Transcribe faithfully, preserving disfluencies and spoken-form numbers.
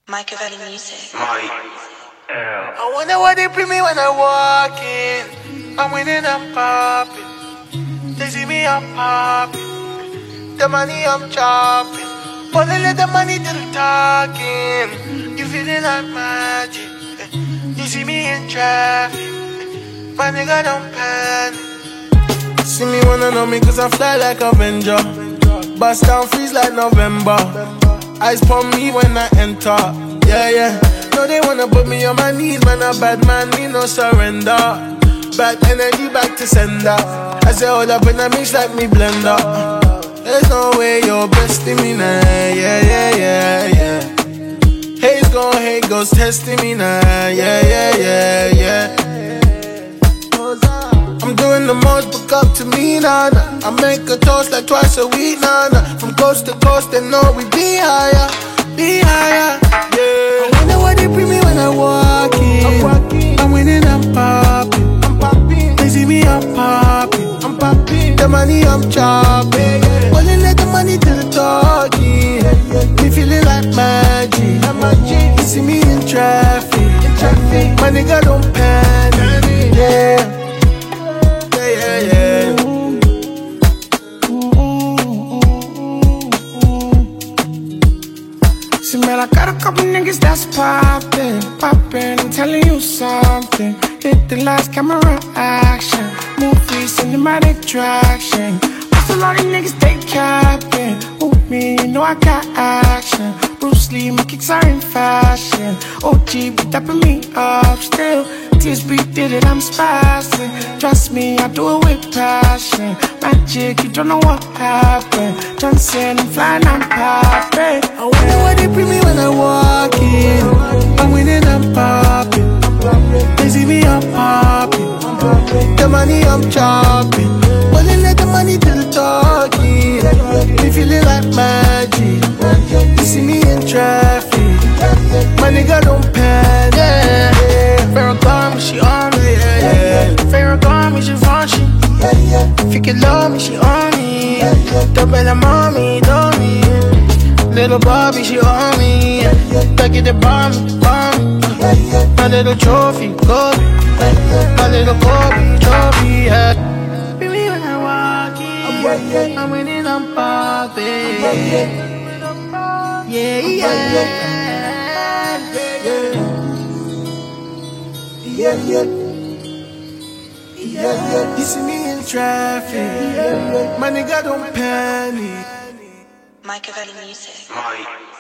Machiavelli Music. I wonder what they bring me when I walk in. I'm winning, I'm popping. They see me, I'm popping. The money I'm chopping. But they let the money do the talking. You feeling like magic. You see me in traffic. My nigga don't panic. See me wanna know me cause I fly like a Avenger. Bust down freeze like November. Eyes pon me when I enter. Yeah, yeah. No, they wanna put me on my knees, man. A bad man, me no surrender. Bad energy back to sender. I say hold up in a mix like me blender. There's no way you're besting me now. Yeah, yeah, yeah, yeah. Hate's gon' hate, goes testing me now. Yeah, yeah, yeah, yeah. I'm doing the most, book up to me, nah, nah. I make a toast like twice a week, nah, nah. From coast to coast, they know we be higher, be higher, yeah. I wonder what they bring me when I walk in. I'm walking, I'm winning, I'm popping, I'm popping. They see me, I'm popping, I'm popping. The money I'm chopping, yeah. Only let the money do the talking, yeah, yeah. Me feeling like magic, like magic. You see me in traffic, in traffic. My nigga don't panic, yeah. Yeah, yeah. See, man, I got a couple niggas that's poppin', poppin', I'm telling you something. Hit the last camera action, movie cinematic traction. What's a lot of niggas they capping? Who me, you know I got action. Bruce Lee, my kicks are in fashion. O G be dapping me up still. T S B did it, I'm spazzing. Trust me, I do it with passion. Magic, you don't know what happened. Johnson, I'm flying, I'm popping. I wonder what they bring me when I walk in. I'm winning, I'm popping. They see me, I'm popping. The money I'm chopping. Only let the money do the talking. Me feeling like magic. You see me in traffic. My nigga don't panic. Yeah. Farrakhan, she on me. Yeah, yeah. Farrakhan, she function. If you can love me, she on me. The better mommy, don't me. Little Bobby, she on me. Back at the bomb, bomb. My little trophy, Kobe. My little Kobe, trophy, yeah. Be me when I walk in. I'm winning, I'm popping. Yeah, yeah, yeah. Yeah, yeah. Yeah, yeah. You see me in traffic. Yeah, yeah. My nigga don't panic. Machiavelli Music.